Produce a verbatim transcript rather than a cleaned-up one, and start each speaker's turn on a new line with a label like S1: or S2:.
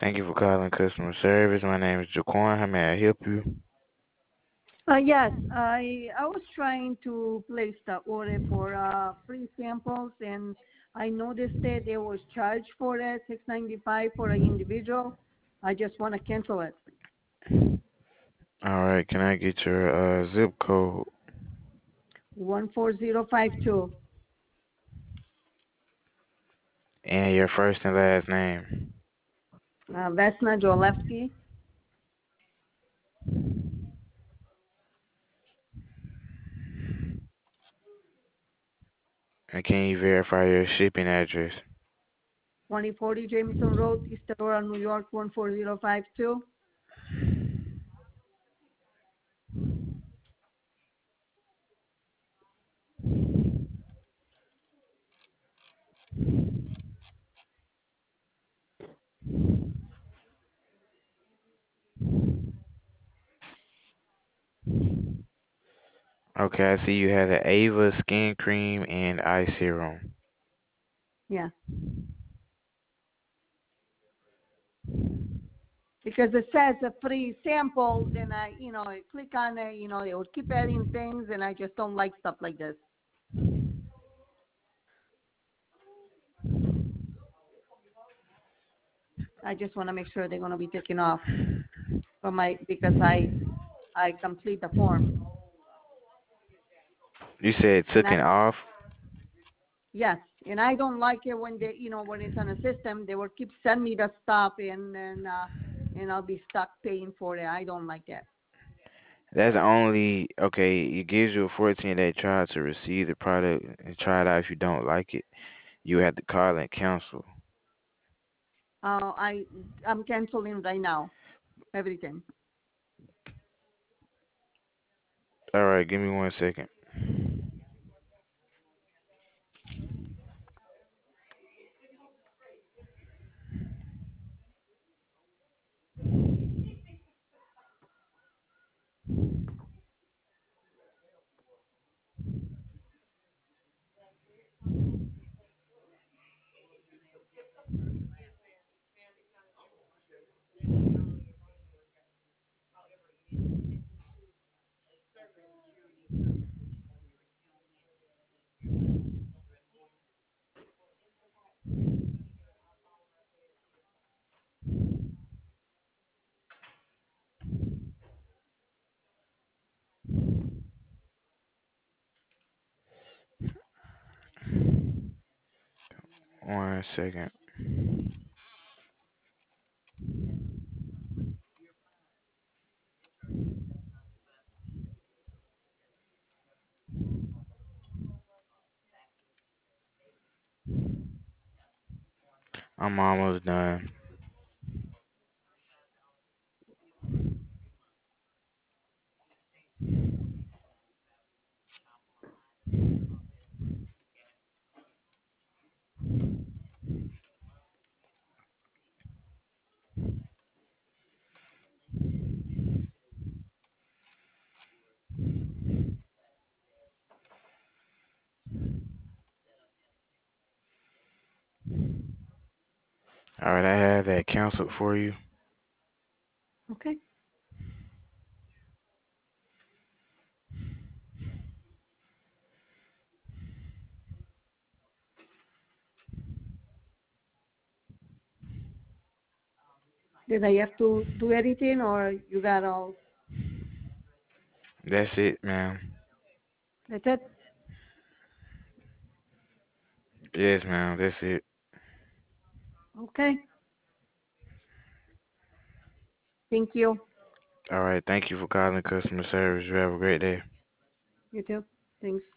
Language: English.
S1: Thank you for calling customer service. My name is Jaquan. How may I help you?
S2: Uh, yes, I I was trying to place the order for uh, free samples, and I noticed that there was charge for it, six ninety five for an individual. I just want to cancel it.
S1: All right. Can I get your uh, zip code
S2: One four zero five two.
S1: and your first and last name?
S2: Uh, Vesna Jolewski.
S1: And can you verify your shipping address?
S2: twenty forty Jameson Road, East Aurora, New York, one four zero five two.
S1: Okay, I see you have the Ava skin cream and eye serum.
S2: Yeah, because it says a free sample, then I, you know, I click on it, you know, they would keep adding things, and I just don't like stuff like this. I just want to make sure they're going to be taken off from my, because I I complete the form.
S1: You said
S2: And
S1: took
S2: I,
S1: it off?
S2: yes, and I don't like it when they, you know, when it's on a system, they will keep sending me the stuff, and then uh, and I'll be stuck paying for it. I don't like that.
S1: That's only okay. It gives you a fourteen day trial to receive the product and try it out. If you don't like it, you have to call and cancel.
S2: Uh, I I'm canceling right now, everything.
S1: All right, give me one second. One second. I'm almost done. All right, I have that canceled for you.
S2: Okay. Did I have to do anything, or you got all?
S1: That's it, ma'am.
S2: That's it.
S1: Yes, ma'am. That's it.
S2: Okay. Thank you.
S1: All right. Thank you for calling customer service. You have a great day.
S2: You too. Thanks.